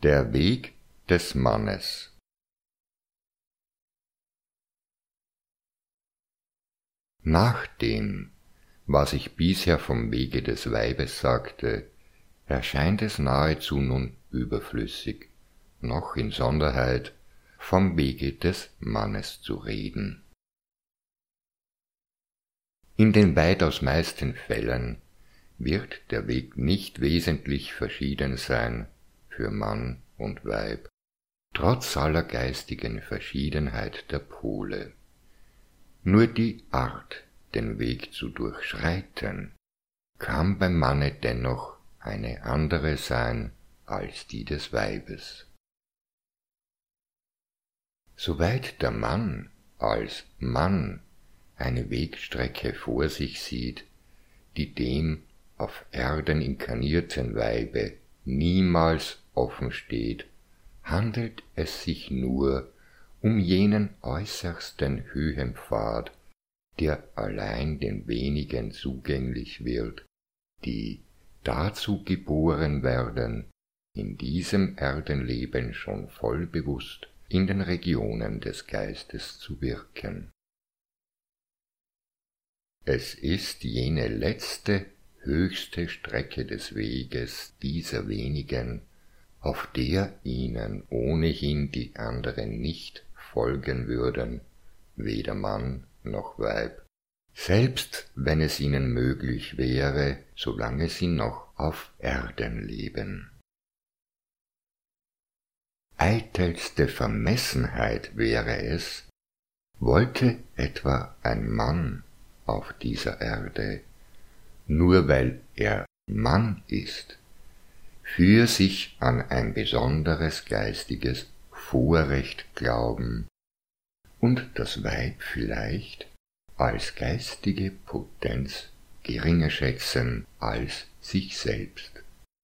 Der Weg des Mannes. Nach dem, was ich bisher vom Wege des Weibes sagte, erscheint es nahezu nun überflüssig, noch insonderheit vom Wege des Mannes zu reden. In den weitaus meisten Fällen wird der Weg nicht wesentlich verschieden sein für Mann und Weib, trotz aller geistigen Verschiedenheit der Pole. Nur die Art, den Weg zu durchschreiten, kann beim Manne dennoch eine andere sein als die des Weibes. Soweit der Mann als Mann eine Wegstrecke vor sich sieht, die dem auf Erden inkarnierten Weibe niemals offen steht, handelt es sich nur um jenen äußersten Höhenpfad, der allein den wenigen zugänglich wird, die dazu geboren werden, in diesem Erdenleben schon voll bewusst in den Regionen des Geistes zu wirken. Es ist jene letzte, höchste Strecke des Weges dieser wenigen, auf der ihnen ohnehin die anderen nicht folgen würden, weder Mann noch Weib, selbst wenn es ihnen möglich wäre, solange sie noch auf Erden leben. Eitelste Vermessenheit wäre es, wollte etwa ein Mann auf dieser Erde, nur weil er Mann ist, für sich an ein besonderes geistiges Vorrecht glauben und das Weib vielleicht als geistige Potenz geringer schätzen als sich selbst.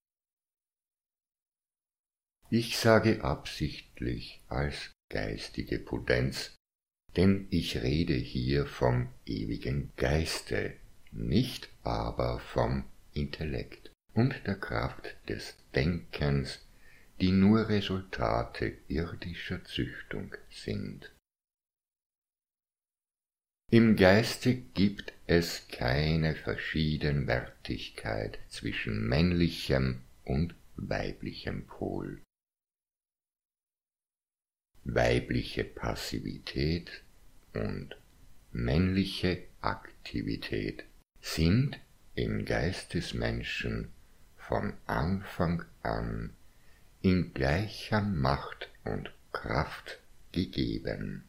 Ich sage absichtlich als geistige Potenz, denn ich rede hier vom ewigen Geiste, nicht aber vom Intellekt und der Kraft des Denkens, die nur Resultate irdischer Züchtung sind. Im Geiste gibt es keine Verschiedenwertigkeit zwischen männlichem und weiblichem Pol. Weibliche Passivität und männliche Aktivität sind im Geist des Menschen von Anfang an in gleicher Macht und Kraft gegeben.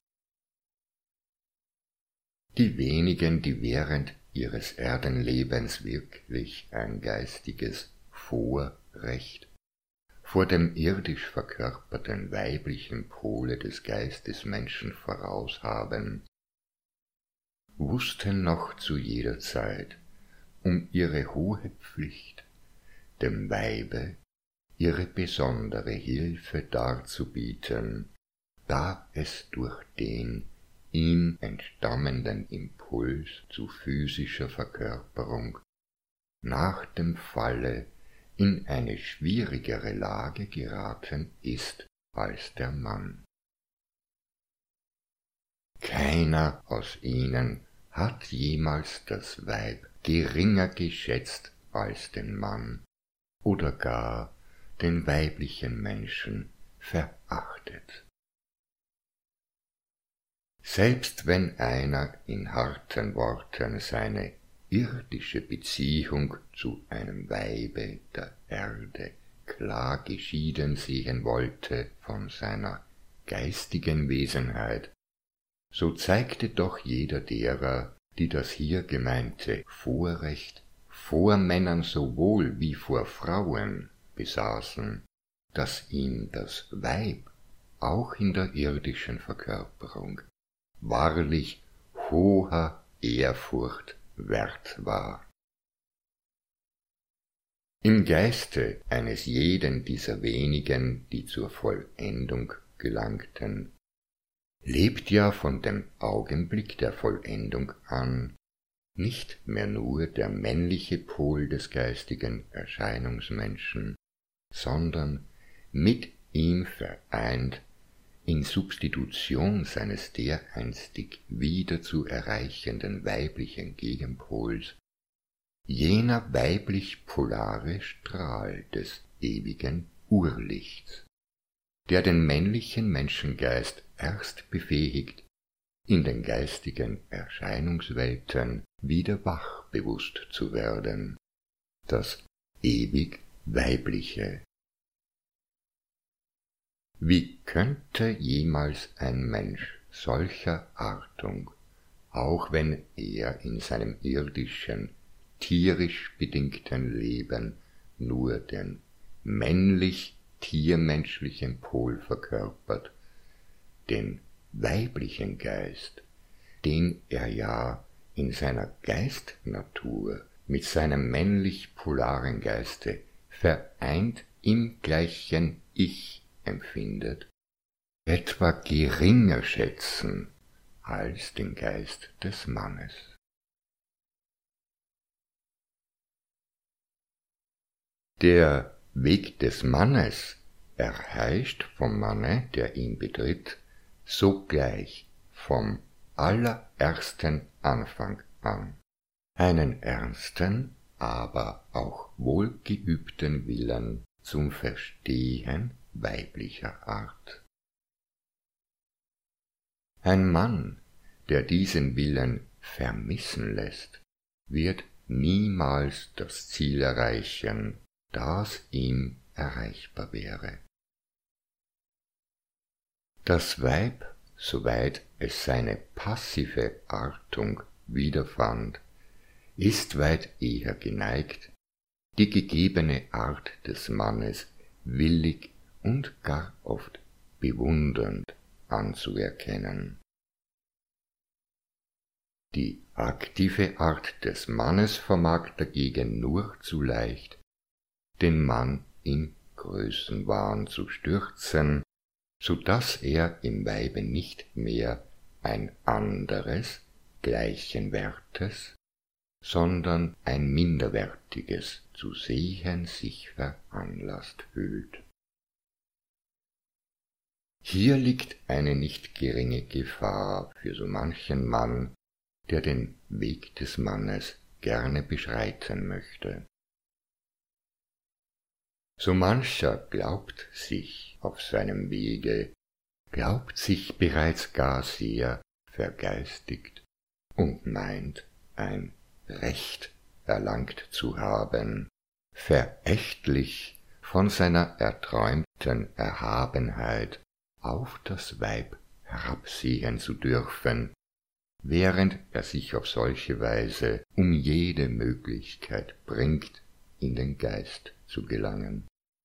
Die wenigen, die während ihres Erdenlebens wirklich ein geistiges Vorrecht vor dem irdisch verkörperten weiblichen Pole des Geistesmenschen voraus haben, wussten noch zu jeder Zeit um ihre hohe Pflicht, dem Weibe ihre besondere Hilfe darzubieten, da es durch den ihm entstammenden Impuls zu physischer Verkörperung nach dem Falle in eine schwierigere Lage geraten ist als der Mann. Keiner aus ihnen hat jemals das Weib geringer geschätzt als den Mann oder gar den weiblichen Menschen verachtet. Selbst wenn einer in harten Worten seine irdische Beziehung zu einem Weibe der Erde klar geschieden sehen wollte von seiner geistigen Wesenheit, so zeigte doch jeder derer, die das hier gemeinte Vorrecht vor Männern sowohl wie vor Frauen besaßen, dass ihm das Weib auch in der irdischen Verkörperung wahrlich hoher Ehrfurcht wert war. Im Geiste eines jeden dieser wenigen, die zur Vollendung gelangten, lebt ja von dem Augenblick der Vollendung an nicht mehr nur der männliche Pol des geistigen Erscheinungsmenschen, sondern mit ihm vereint, in Substitution seines dereinstig wieder zu erreichenden weiblichen Gegenpols, jener weiblich-polare Strahl des ewigen Urlichts, der den männlichen Menschengeist erst befähigt, in den geistigen Erscheinungswelten wieder wach bewusst zu werden, das ewig Weibliche. Wie könnte jemals ein Mensch solcher Artung, auch wenn er in seinem irdischen, tierisch bedingten Leben nur den männlich-tiermenschlichen Pol verkörpert, den weiblichen Geist, den er ja in seiner Geistnatur mit seinem männlich-polaren Geiste vereint im gleichen Ich empfindet, etwa geringer schätzen als den Geist des Mannes. Der Weg des Mannes erheischt vom Manne, der ihn betritt, sogleich vom allerersten Anfang an einen ernsten, aber auch wohlgeübten Willen zum Verstehen weiblicher Art. Ein Mann, der diesen Willen vermissen lässt, wird niemals das Ziel erreichen, das ihm erreichbar wäre. Das Weib, soweit es seine passive Artung wiederfand, ist weit eher geneigt, die gegebene Art des Mannes willig und gar oft bewundernd anzuerkennen. Die aktive Art des Mannes vermag dagegen nur zu leicht, den Mann in Größenwahn zu stürzen, so daß er im Weibe nicht mehr ein anderes, gleichen Wertes, sondern ein minderwertiges zu sehen sich veranlasst fühlt. Hier liegt eine nicht geringe Gefahr für so manchen Mann, der den Weg des Mannes gerne beschreiten möchte. So mancher glaubt sich auf seinem Wege, glaubt sich bereits gar sehr vergeistigt und meint, ein Recht erlangt zu haben, verächtlich von seiner erträumten Erhabenheit auf das Weib herabsehen zu dürfen, während er sich auf solche Weise um jede Möglichkeit bringt, in den Geist zu gelangen.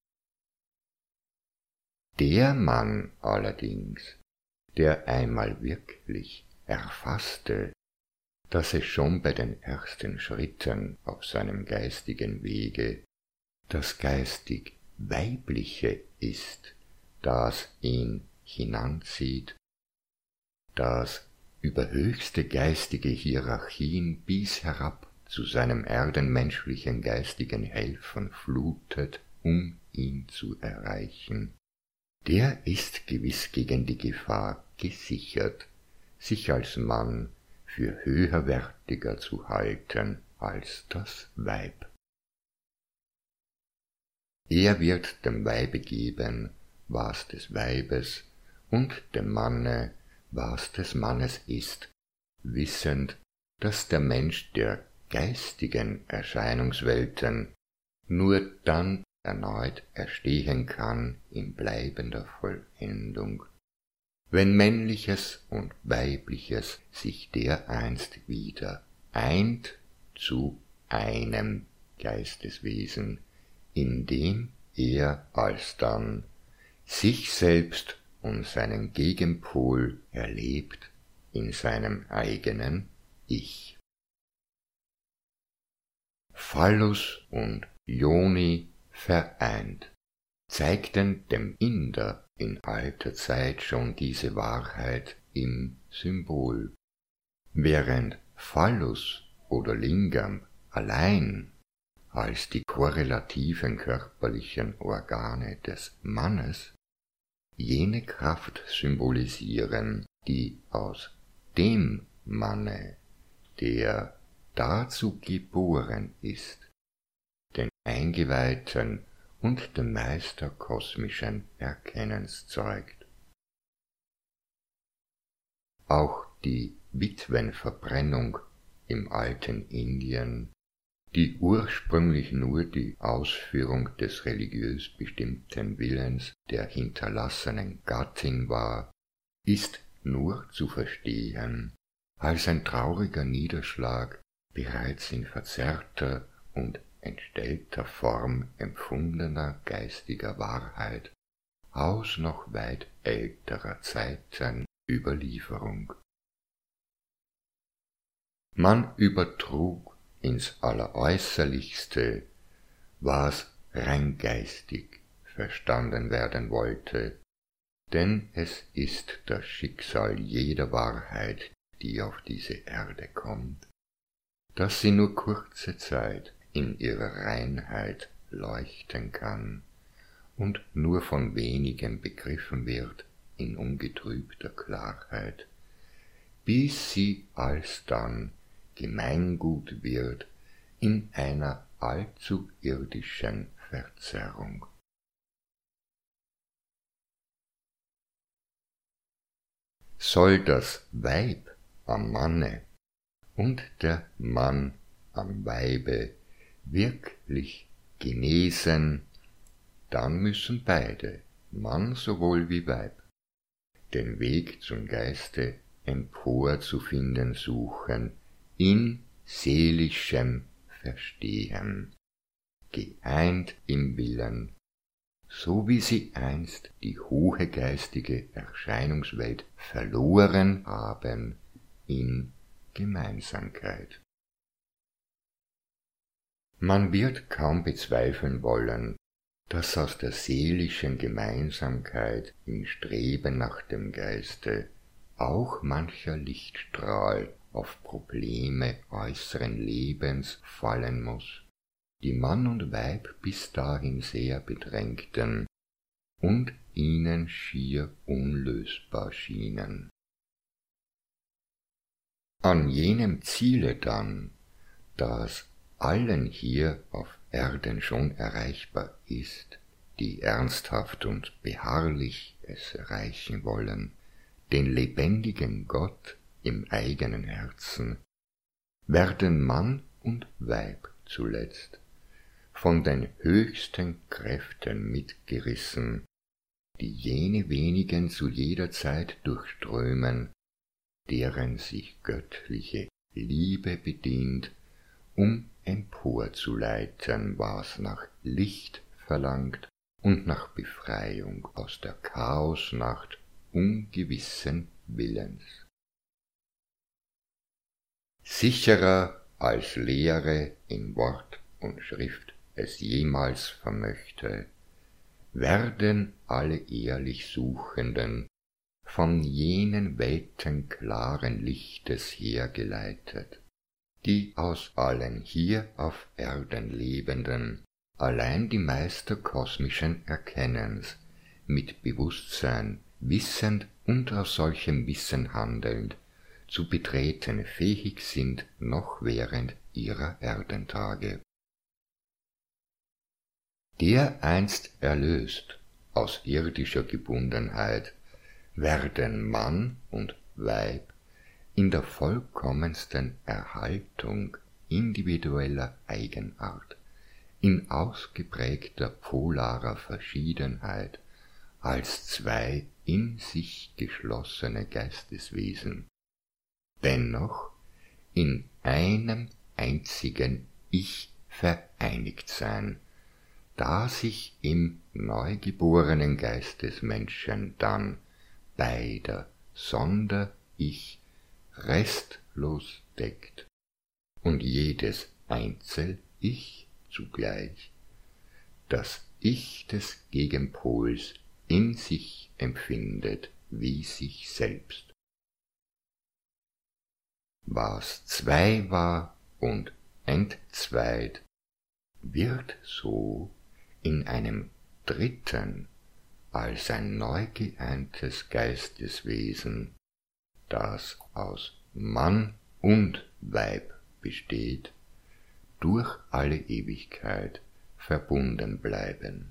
Der Mann allerdings, der einmal wirklich erfasste, dass es schon bei den ersten Schritten auf seinem geistigen Wege das geistig Weibliche ist, das ihn hinanzieht, das über höchste geistige Hierarchien bis herab zu seinem erdenmenschlichen geistigen Helfern flutet, um ihn zu erreichen, der ist gewiss gegen die Gefahr gesichert, sich als Mann für höherwertiger zu halten als das Weib. Er wird dem Weibe geben, was des Weibes, und dem Manne, was des Mannes ist, wissend, dass der Mensch der geistigen Erscheinungswelten nur dann erneut erstehen kann in bleibender Vollendung, wenn Männliches und Weibliches sich dereinst wieder eint zu einem Geisteswesen, in dem er alsdann sich selbst und seinen Gegenpol erlebt in seinem eigenen Ich. Phallus und Yoni vereint, zeigten dem Inder in alter Zeit schon diese Wahrheit im Symbol, während Phallus oder Lingam allein als die korrelativen körperlichen Organe des Mannes jene Kraft symbolisieren, die aus dem Manne, der dazu geboren ist, den Eingeweihten und den Meister kosmischen Erkennens zeugt. Auch die Witwenverbrennung im alten Indien, die ursprünglich nur die Ausführung des religiös bestimmten Willens der hinterlassenen Gattin war, ist nur zu verstehen als ein trauriger Niederschlag bereits in verzerrter und entstellter Form empfundener geistiger Wahrheit aus noch weit älterer Zeiten Überlieferung. Man übertrug ins Alleräußerlichste, was rein geistig verstanden werden wollte, denn es ist das Schicksal jeder Wahrheit, die auf diese Erde kommt, dass sie nur kurze Zeit in ihrer Reinheit leuchten kann und nur von wenigen begriffen wird in ungetrübter Klarheit, bis sie alsdann Gemeingut wird in einer allzu irdischen Verzerrung. Soll das Weib am Manne und der Mann am Weibe wirklich genesen, dann müssen beide, Mann sowohl wie Weib, den Weg zum Geiste empor zu finden suchen, in seelischem Verstehen, geeint im Willen, so wie sie einst die hohe geistige Erscheinungswelt verloren haben in Gemeinsamkeit. Man wird kaum bezweifeln wollen, dass aus der seelischen Gemeinsamkeit im Streben nach dem Geiste auch mancher Lichtstrahl auf Probleme äußeren Lebens fallen muß, die Mann und Weib bis dahin sehr bedrängten und ihnen schier unlösbar schienen. An jenem Ziele dann, das allen hier auf Erden schon erreichbar ist, die ernsthaft und beharrlich es erreichen wollen, den lebendigen Gott im eigenen Herzen, werden Mann und Weib zuletzt von den höchsten Kräften mitgerissen, die jene wenigen zu jeder Zeit durchströmen, deren sich göttliche Liebe bedient, um emporzuleiten, was nach Licht verlangt und nach Befreiung aus der Chaosnacht ungewissen Willens. Sicherer als Lehre in Wort und Schrift es jemals vermöchte, werden alle ehrlich Suchenden von jenen Welten klaren Lichtes hergeleitet, die aus allen hier auf Erden Lebenden allein die Meister kosmischen Erkennens mit Bewusstsein, wissend und aus solchem Wissen handelnd zu betreten fähig sind noch während ihrer Erdentage. Der einst erlöst aus irdischer Gebundenheit, werden Mann und Weib in der vollkommensten Erhaltung individueller Eigenart, in ausgeprägter polarer Verschiedenheit, als zwei in sich geschlossene Geisteswesen, dennoch in einem einzigen Ich vereinigt sein, da sich im neugeborenen Geist des Menschen dann beider Sonder-Ich restlos deckt und jedes Einzel-Ich zugleich das Ich des Gegenpols in sich empfindet wie sich selbst. Was zwei war und entzweit, wird so in einem dritten, als ein neu geeintes Geisteswesen, das aus Mann und Weib besteht, durch alle Ewigkeit verbunden bleiben.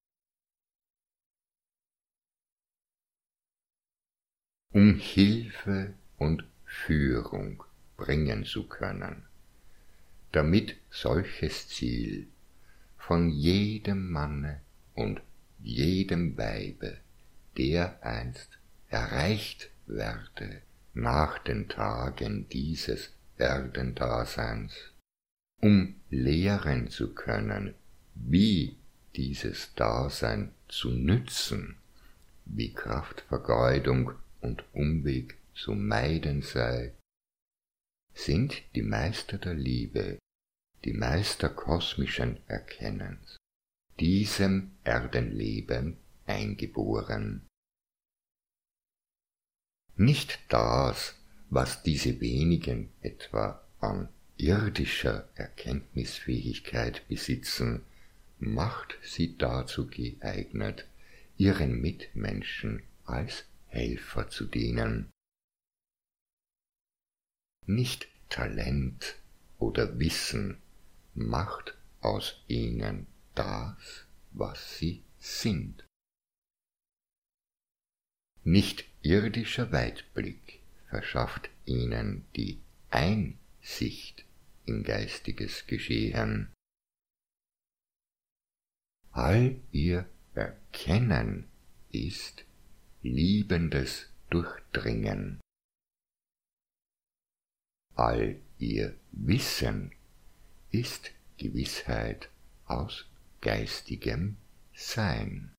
Um Hilfe und Führung bringen zu können, damit solches Ziel von jedem Manne und jedem Weibe dereinst erreicht werde nach den Tagen dieses Erdendaseins, um lehren zu können, wie dieses Dasein zu nützen, wie Kraftvergeudung und Umweg zu meiden sei, sind die Meister der Liebe, die Meister kosmischen Erkennens, diesem Erdenleben eingeboren. Nicht das, was diese wenigen etwa an irdischer Erkenntnisfähigkeit besitzen, macht sie dazu geeignet, ihren Mitmenschen als Helfer zu dienen. Nicht Talent oder Wissen macht aus ihnen das, was sie sind. Nicht irdischer Weitblick verschafft ihnen die Einsicht in geistiges Geschehen. All ihr Erkennen ist liebendes Durchdringen. All ihr Wissen ist Gewissheit aus geistigem Sein.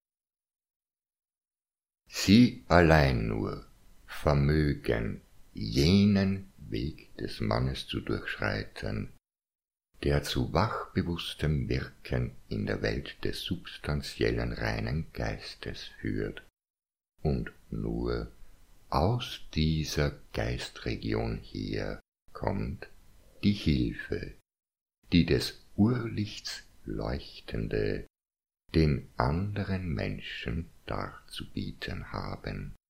Sie allein nur vermögen jenen Weg des Mannes zu durchschreiten, der zu wachbewusstem Wirken in der Welt des substanziellen reinen Geistes führt, und nur aus dieser Geistregion her kommt die Hilfe, die des Urlichts Leuchtende den anderen Menschen darzubieten haben.